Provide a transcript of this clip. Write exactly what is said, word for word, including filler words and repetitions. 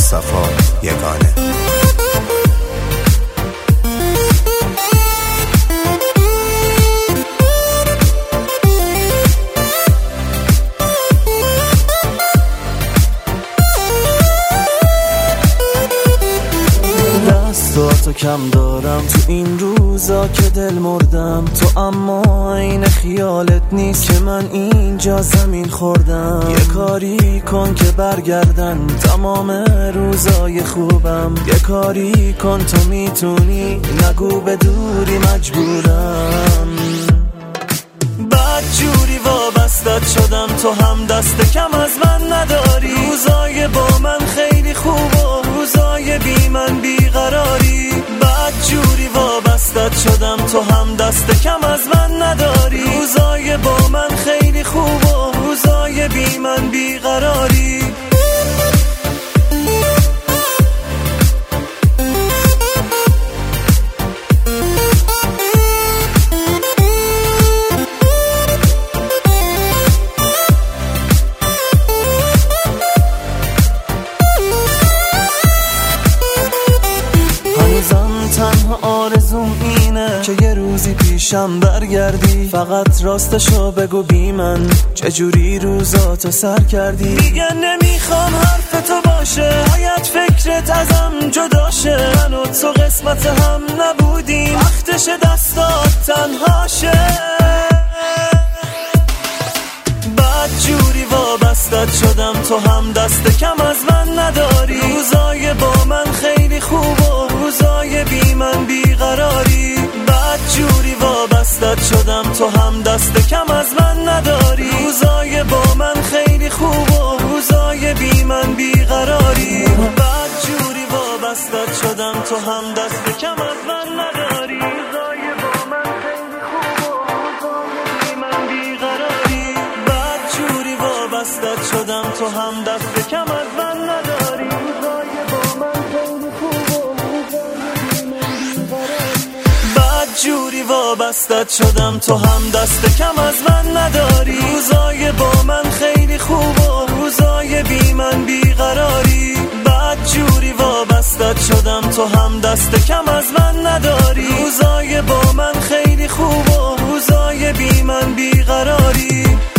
صفا یگانه. تو کم دارم تو این روزا که دل مردم تو، اما این خیالت نیست که من اینجا زمین خوردم. یه کاری کن که برگردن تمام روزای خوبم، یه کاری کن تو میتونی، نگو به دوری مجبورم. بد جوری وابستت شدم تو هم دست کم از من نداری، روزای با من خیلی خوب و روزای بی من بیقراری. بد جوری وابستت شدم تو هم دست کم از من نداری، روزای با من خیلی خوب و روزای بی من بیقراری. تنها آرزوم اینه که یه روزی پیشم برگردی، فقط راستشو بگو بی من چجوری روزاتو سر کردی. دیگه نمیخوام حرف تو باشه، باید فکرت ازم جداشه، من و تو قسمت هم نبودیم، وقتش دستات تنهاشه. بد جوری وابستت شدم تو هم دست کم از من نداری، روزای با من خیلی خوب و روزای بی من بیقراری. بد جوری وابستت شدم تو هم دست کم از من نداری، روزای با من خیلی خوب و روزای بی من بیقراری. بد جوری وابستت شدم تو هم دست کم از من نداری، روزای با من خیلی خوب و روزای بی من بیقراری. بد جوری وابستت شدم تو هم دست کم از من نداری، روزای با من خیلی خوب و روزای بی من بیقراری. بد جوری وابستت شدم تو هم دست کم از من نداری، روزای با من خیلی خوب و روزای بی من بیقراری. بد جوری وابستت شدم تو هم دست کم از من نداری، روزای با من خیلی خوب و روزای بی من بیقراری.